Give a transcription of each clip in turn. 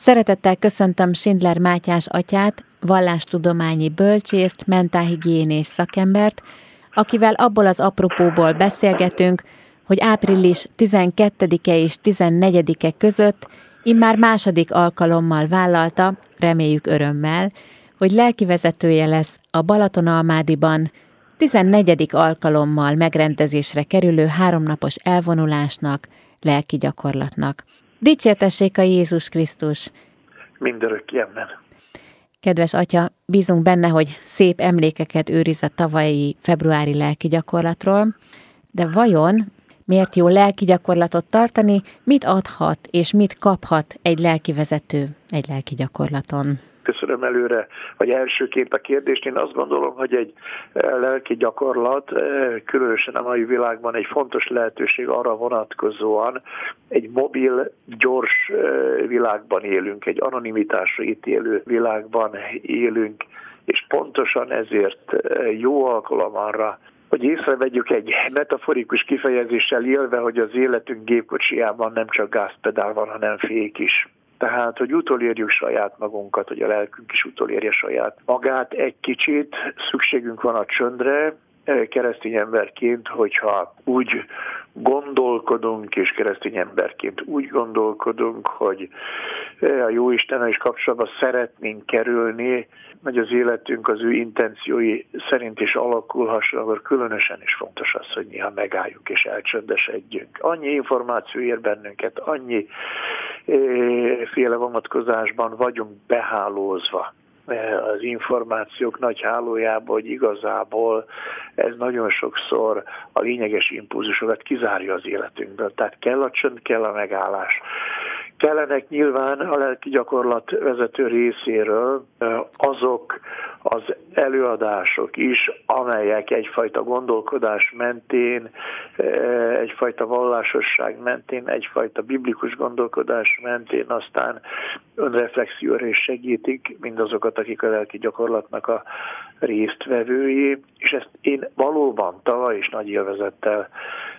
Szeretettel köszöntöm Schindler Mátyás atyát, vallástudományi bölcsészt, mentálhigiénés szakembert, akivel abból az apropóból beszélgetünk, hogy április 12-e és 14-e között immár második alkalommal vállalta, reméljük örömmel, hogy lelkivezetője lesz a Balatonalmádiban 14. alkalommal megrendezésre kerülő 3 napos elvonulásnak, lelki gyakorlatnak. Dicsértessék a Jézus Krisztus! Mindörökké, amen. Kedves atya, bízunk benne, hogy szép emlékeket őriz a tavalyi februári lelki gyakorlatról, de vajon miért jó lelki gyakorlatot tartani, mit adhat és mit kaphat egy lelkivezető egy lelki gyakorlaton? Köszönöm előre, vagy elsőként a kérdést. Én azt gondolom, hogy egy lelki gyakorlat, különösen a mai világban egy fontos lehetőség arra vonatkozóan, egy mobil, gyors világban élünk, egy anonimitásra ítélő világban élünk, és pontosan ezért jó alkalom arra, hogy észrevegyük egy metaforikus kifejezéssel élve, hogy az életünk gépkocsijában nem csak gázpedál van, hanem fék is. Tehát, hogy utolérjük saját magunkat, hogy a lelkünk is utolérje saját magát egy kicsit. Szükségünk van a csöndre, keresztény emberként, hogyha úgy gondolkodunk, és keresztény emberként úgy gondolkodunk, hogy a Jóistennel is kapcsolatban szeretnénk kerülni, hogy az életünk az ő intenciói szerint is alakulhasson, akkor különösen is fontos az, hogy néha megálljunk és elcsöndesedjünk. Annyi információ ér bennünket, annyi féle vonatkozásban vagyunk behálózva az információk nagy hálójába, hogy igazából ez nagyon sokszor a lényeges impulzusokat kizárja az életünkből. Tehát kell a csönd, kell a megállás. Kellenek nyilván a lelki gyakorlat vezető részéről azok az előadások is, amelyek egyfajta gondolkodás mentén, egyfajta vallásosság mentén, egyfajta biblikus gondolkodás mentén aztán önreflexióra is segítik mindazokat, akik a lelki gyakorlatnak a résztvevői, és ezt én valóban tavaly is nagy élvezettel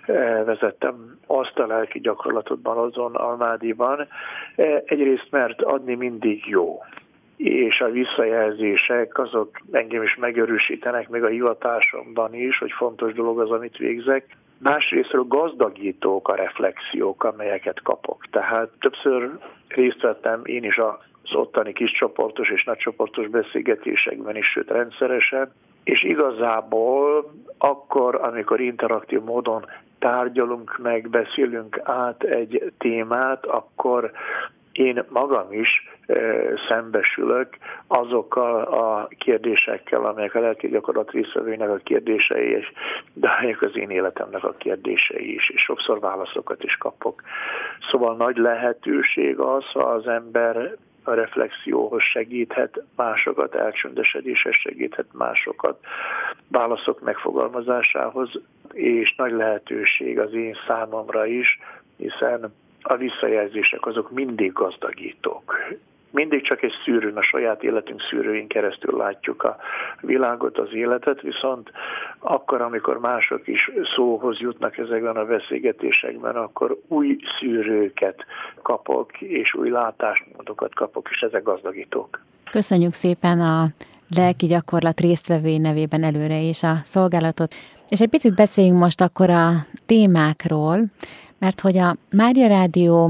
vezettem azt a lelki gyakorlatot Balatonalmádiban. Egyrészt, mert adni mindig jó, és a visszajelzések azok engem is megerősítenek, még a hivatásomban is, hogy fontos dolog az, amit végzek. Másrésztről gazdagítók a reflexiók, amelyeket kapok. Tehát többször részt vettem én is az ottani kiscsoportos és nagycsoportos beszélgetésekben is, sőt rendszeresen, és igazából akkor, amikor interaktív módon tárgyalunk meg, beszélünk át egy témát, akkor én magam is szembesülök azokkal a kérdésekkel, amelyek a lelki gyakorlat résztvevőinek a kérdései, de amelyek az én életemnek a kérdései is, és sokszor válaszokat is kapok. Szóval nagy lehetőség az, ha az ember a reflexióhoz segíthet másokat, elcsöndesedéshez segíthet másokat, válaszok megfogalmazásához, és nagy lehetőség az én számomra is, hiszen a visszajelzések azok mindig gazdagítók. Mindig csak egy szűrőn, a saját életünk szűrőin keresztül látjuk a világot, az életet, viszont akkor, amikor mások is szóhoz jutnak ezekben a beszélgetésekben, akkor új szűrőket kapok, és új látásmódokat kapok, és ezek gazdagítók. Köszönjük szépen a lelki gyakorlat résztvevői nevében előre is a szolgálatot. És egy picit beszéljünk most akkor a témákról, mert hogy a Mária Rádió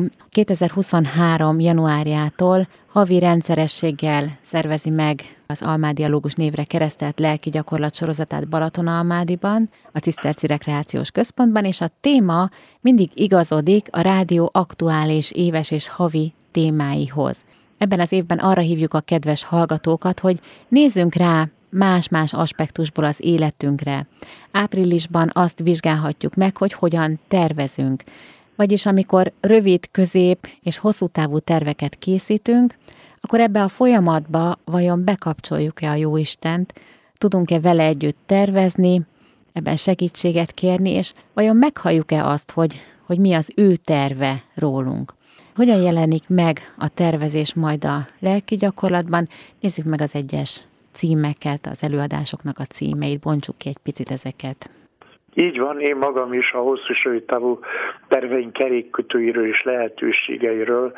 2023. januárjától havi rendszerességgel szervezi meg az Almádialógus névre keresztelt lelki gyakorlat sorozatát Balatonalmádiban, a Ciszterci Rekreációs Központban, és a téma mindig igazodik a rádió aktuális éves és havi témáihoz. Ebben az évben arra hívjuk a kedves hallgatókat, hogy nézzünk rá más-más aspektusból az életünkre. Áprilisban azt vizsgálhatjuk meg, hogy hogyan tervezünk. Vagyis amikor rövid, közép és hosszú távú terveket készítünk, akkor ebbe a folyamatba vajon bekapcsoljuk-e a Jóistent, tudunk-e vele együtt tervezni, ebben segítséget kérni, és vajon meghalljuk-e azt, hogy mi az ő terve rólunk. Hogyan jelenik meg a tervezés majd a lelki gyakorlatban? Nézzük meg az egyes címeket, az előadásoknak a címeit, bontsuk ki egy picit ezeket. Így van, én magam is a hosszú és rövid távú terveink kerékkötőiről és lehetőségeiről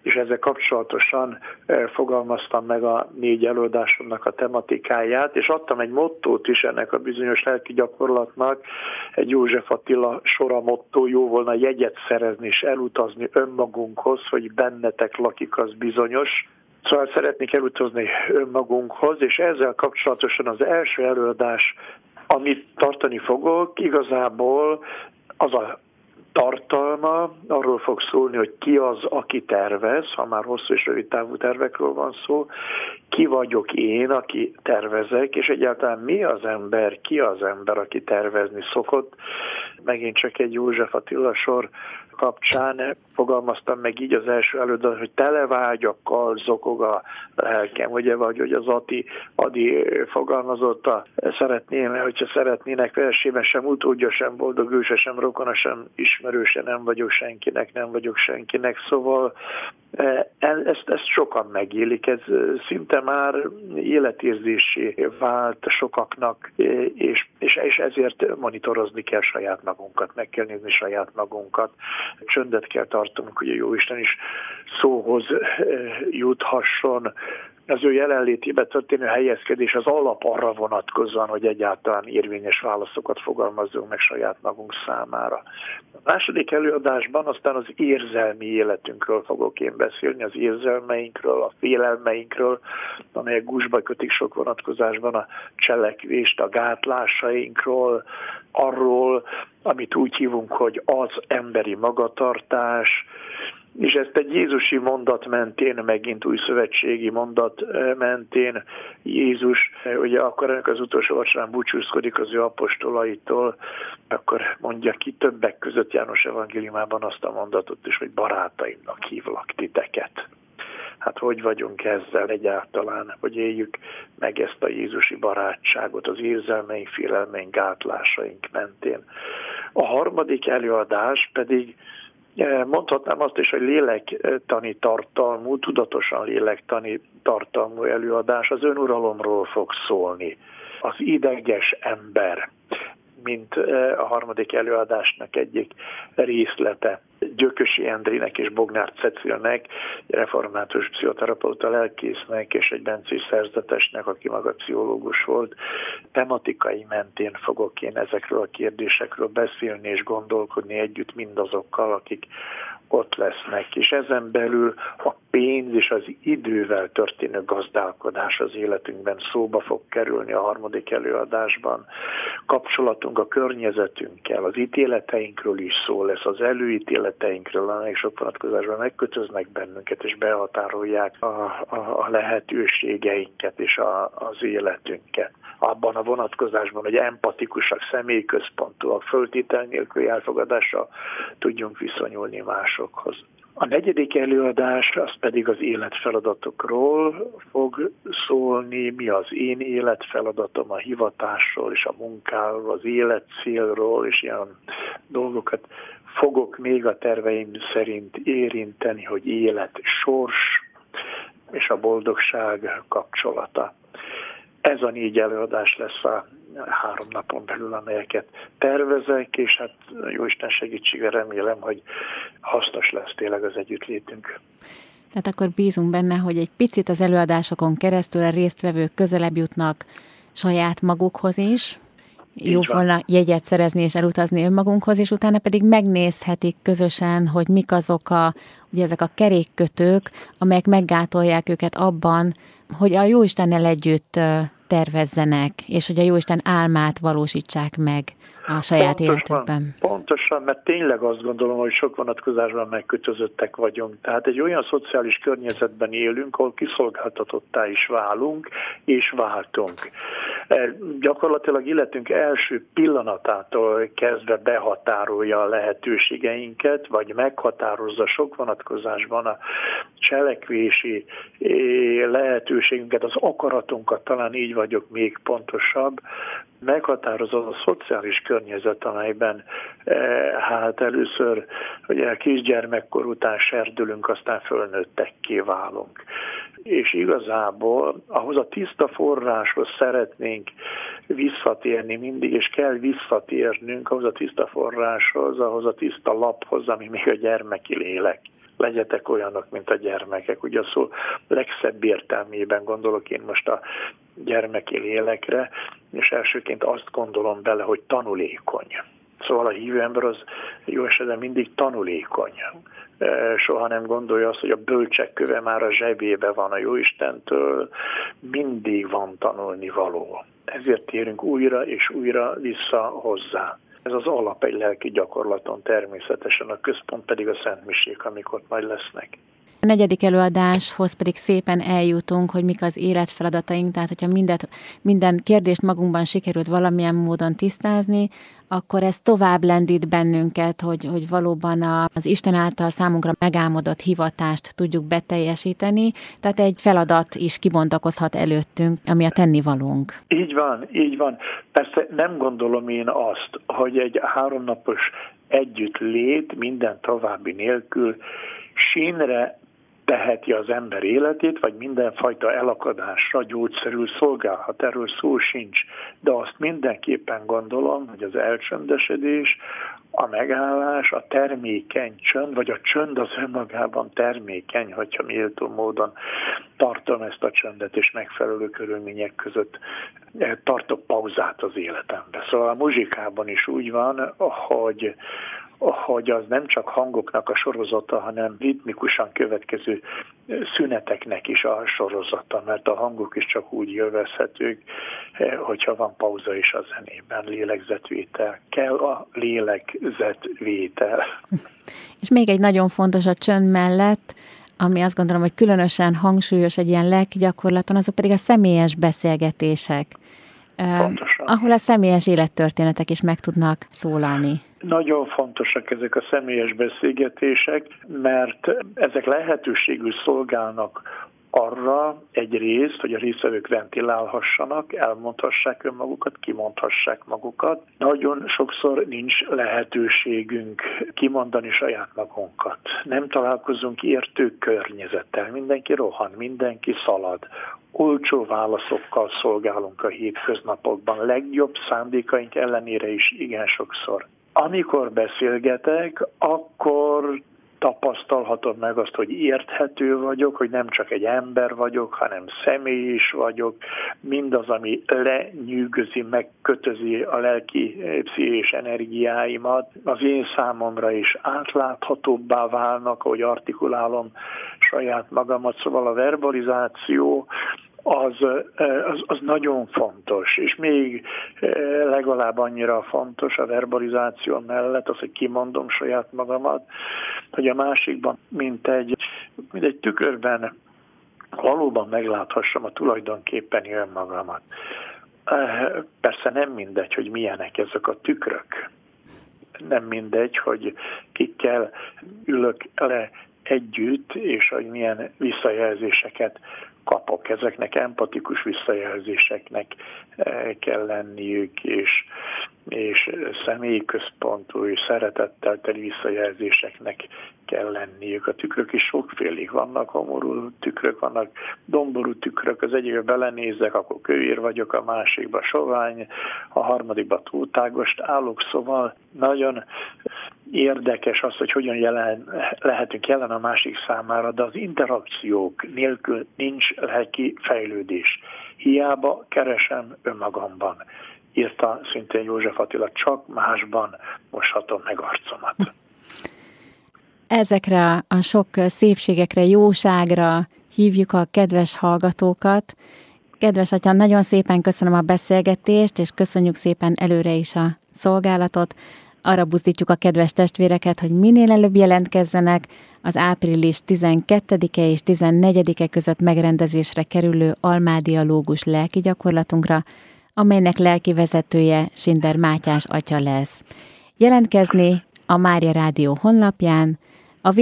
és ezzel kapcsolatosan fogalmaztam meg a 4 előadásomnak a tematikáját, és adtam egy mottót is ennek a bizonyos lelki gyakorlatnak, egy József Attila sora mottó: jó volna jegyet szerezni és elutazni önmagunkhoz, hogy bennetek lakik, az bizonyos. Szóval szeretnék elutazni önmagunkhoz, és ezzel kapcsolatosan az első előadás, amit tartani fogok, igazából az a tartalma, arról fog szólni, hogy ki az, aki tervez, ha már hosszú és rövid távú tervekről van szó, ki vagyok én, aki tervezek, és egyáltalán mi az ember, ki az ember, aki tervezni szokott. Megint csak egy József Attila sor kapcsán fogalmaztam meg így az első előadást, hogy tele vágyakkal zokog a lelkem, ugye, vagy hogy az Adi fogalmazotta, szeretném, hogyha szeretnének versében, sem utódja, sem boldog őse, sem rokona, sem ismerőse, nem vagyok senkinek, nem vagyok senkinek, szóval ezt sokan megélik, ez szinte már életérzésé vált sokaknak, és ezért monitorozni kell saját magunkat, meg kell nézni saját magunkat, csöndet kell tartanunk, hogy a Jóisten is szóhoz juthasson. Az ő jelenlétében történő helyezkedés az alap arra vonatkozóan, hogy egyáltalán érvényes válaszokat fogalmazzunk meg saját magunk számára. A második előadásban aztán az érzelmi életünkről fogok én beszélni, az érzelmeinkről, a félelmeinkről, amelyek gúzsba kötik sok vonatkozásban a cselekvést, a gátlásainkról, arról, amit úgy hívunk, hogy az emberi magatartás, és ezt egy jézusi mondat mentén, megint új szövetségi mondat mentén Jézus, ugye akkor ennek az utolsó vacsorán búcsúzkodik az ő apostolaitól, akkor mondja ki többek között János evangéliumában azt a mondatot is, hogy barátaimnak hívlak titeket. Hát hogy vagyunk ezzel egyáltalán, hogy éljük meg ezt a jézusi barátságot az érzelmeink, félelmeink, gátlásaink mentén. A harmadik előadás pedig mondhatnám azt is, hogy lélektani tartalmú, tudatosan lélektani tartalmú előadás, az önuralomról fog szólni. Az ideges ember, mint a harmadik előadásnak egyik részlete. Gyökösi Endrének és Bognár Cecilnek, református pszichoterapeuta lelkésznek és egy bencés szerzetesnek, aki maga pszichológus volt, tematikai mentén fogok én ezekről a kérdésekről beszélni és gondolkodni együtt mindazokkal, akik ott lesznek. És ezen belül a pénz és az idővel történő gazdálkodás az életünkben szóba fog kerülni a harmadik előadásban. Kapcsolatunk a környezetünkkel, az ítéleteinkről is szó lesz, az előítéleteinkről, amelyek sok vonatkozásban megkötöznek bennünket és behatárolják a lehetőségeinket és az életünket. Abban a vonatkozásban, hogy empatikusak, személyközpontúak, föltétel nélküli elfogadással tudjunk viszonyulni másokhoz. A negyedik előadás az pedig az életfeladatokról fog szólni, mi az én életfeladatom, a hivatásról és a munkáról, az életcélról, és ilyen dolgokat fogok még a terveim szerint érinteni, hogy élet, sors és a boldogság kapcsolata. Ez a 4 előadás lesz a 3 napon belül, amelyeket tervezek, és hát Jóisten segítségével remélem, hogy hasznos lesz tényleg az együttlétünk. Tehát akkor bízunk benne, hogy egy picit az előadásokon keresztül a résztvevők közelebb jutnak saját magukhoz is, jó volna jegyet szerezni és elutazni önmagunkhoz, és utána pedig megnézhetik közösen, hogy mik azok ugye ezek a kerékkötők, amelyek meggátolják őket abban, hogy a Jóistennel együtt tervezzenek, és hogy a Jóisten álmát valósítsák meg a saját életükben. Pontosan, mert tényleg azt gondolom, hogy sok vonatkozásban megkötözöttek vagyunk. Tehát egy olyan szociális környezetben élünk, ahol kiszolgáltatottá is válunk, és váltunk. Gyakorlatilag életünk első pillanatától kezdve behatárolja a lehetőségeinket, vagy meghatározza sok vonatkozásban a cselekvési lehetőségünket, az akaratunkat, talán így vagyok még pontosabb, meghatározza a szociális környezet, amelyben hát először ugye kisgyermekkor után serdülünk, aztán fölnőttekké válunk. És igazából ahhoz a tiszta forráshoz szeretnénk visszatérni mindig, és kell visszatérnünk ahhoz a tiszta forráshoz, ahhoz a tiszta laphoz, ami még a gyermeki lélek. legyetek olyanok, mint a gyermekek. Ugye a szó legszebb értelmében gondolok én most a gyermeki lélekre, és elsőként azt gondolom bele, hogy tanulékony. Szóval a hívő ember az jó esetben mindig tanulékony. Soha nem gondolja azt, hogy a bölcsek köve már a zsebébe van a Jóistentől, mindig van tanulni való. Ezért térünk újra és újra vissza hozzá. Ez az alap egy lelki gyakorlaton természetesen, a központ pedig a szentmisék, amik ott majd lesznek. A negyedik előadáshoz pedig szépen eljutunk, hogy mik az életfeladataink, tehát hogyha minden kérdést magunkban sikerült valamilyen módon tisztázni, akkor ez tovább lendít bennünket, hogy valóban az Isten által számunkra megálmodott hivatást tudjuk beteljesíteni, tehát egy feladat is kibontakozhat előttünk, ami a tennivalónk. Így van. Persze nem gondolom én azt, hogy egy 3 napos együttlét minden további nélkül sínre teheti az ember életét, vagy mindenfajta elakadásra gyógyszerül szolgálhat. Erről szó sincs. De azt mindenképpen gondolom, hogy az elcsöndesedés, a megállás, a termékeny csönd, vagy a csönd az önmagában termékeny, hogyha méltó módon tartom ezt a csöndet, és megfelelő körülmények között tartok pauzát az életembe. Szóval a muzsikában is úgy van, hogy az nem csak hangoknak a sorozata, hanem ritmikusan következő szüneteknek is a sorozata, mert a hangok is csak úgy jövezhetők, hogyha van pauza is a zenében, lélegzetvétel. Kell a lélegzetvétel. És még egy nagyon fontos a csönd mellett, ami azt gondolom, hogy különösen hangsúlyos egy ilyen lelki gyakorlaton, azok pedig a személyes beszélgetések. Pontosan. Ahol a személyes élettörténetek is meg tudnak szólalni. Nagyon fontosak ezek a személyes beszélgetések, mert ezek lehetőségül szolgálnak arra egyrészt, hogy a résztvevők ventilálhassanak, elmondhassák önmagukat, kimondhassák magukat. Nagyon sokszor nincs lehetőségünk kimondani saját magunkat. Nem találkozunk értő környezettel. Mindenki rohan, mindenki szalad. Olcsó válaszokkal szolgálunk a hétköznapokban, legjobb szándékaink ellenére is igen sokszor. Amikor beszélgetek, akkor tapasztalhatom meg azt, hogy érthető vagyok, hogy nem csak egy ember vagyok, hanem személy is vagyok. Mindaz, ami lenyűgözi, megkötözi a lelki, pszichés energiáimat, az én számomra is átláthatóbbá válnak, ahogy artikulálom saját magamat. Szóval a verbalizáció az nagyon fontos, és még legalább annyira fontos a verbalizáció mellett az, hogy kimondom saját magamat, hogy a másikban, mint egy tükörben valóban megláthassam a tulajdonképpeni önmagamat. Persze nem mindegy, hogy milyenek ezek a tükrök. Nem mindegy, hogy kikkel ülök le együtt, és hogy milyen visszajelzéseket kapok. Ezeknek empatikus visszajelzéseknek kell lenniük, és személyközpontú és szeretettel teli visszajelzéseknek kell lenniük. A tükrök is sokfélig vannak, homorú tükrök, vannak domború tükrök, az egyikbe belenézek, akkor kövér vagyok, a másikba sovány, a harmadikba túltágost állok, szóval nagyon érdekes az, hogy hogyan lehetünk jelen a másik számára, de az interakciók nélkül nincs lelki fejlődés. Hiába keresem önmagamban, írta szintén József Attila, csak másban moshatom meg arcomat. Ezekre a sok szépségekre, jóságra hívjuk a kedves hallgatókat. Kedves Atya, nagyon szépen köszönöm a beszélgetést, és köszönjük szépen előre is a szolgálatot. Arra buzdítjuk a kedves testvéreket, hogy minél előbb jelentkezzenek az április 12-e és 14-e között megrendezésre kerülő almádialógus lelki gyakorlatunkra, amelynek lelki vezetője Sinder Mátyás atya lesz. Jelentkezni a Mária Rádió honlapján, a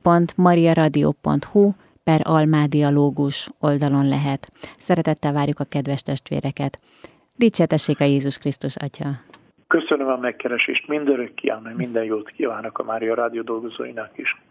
www.mariaradio.hu/almádialógus oldalon lehet. Szeretettel várjuk a kedves testvéreket. Dicsértessék a Jézus Krisztus Atya! Köszönöm a megkeresést, mindörökké, minden jót kívánok a Mária Rádió dolgozóinak is.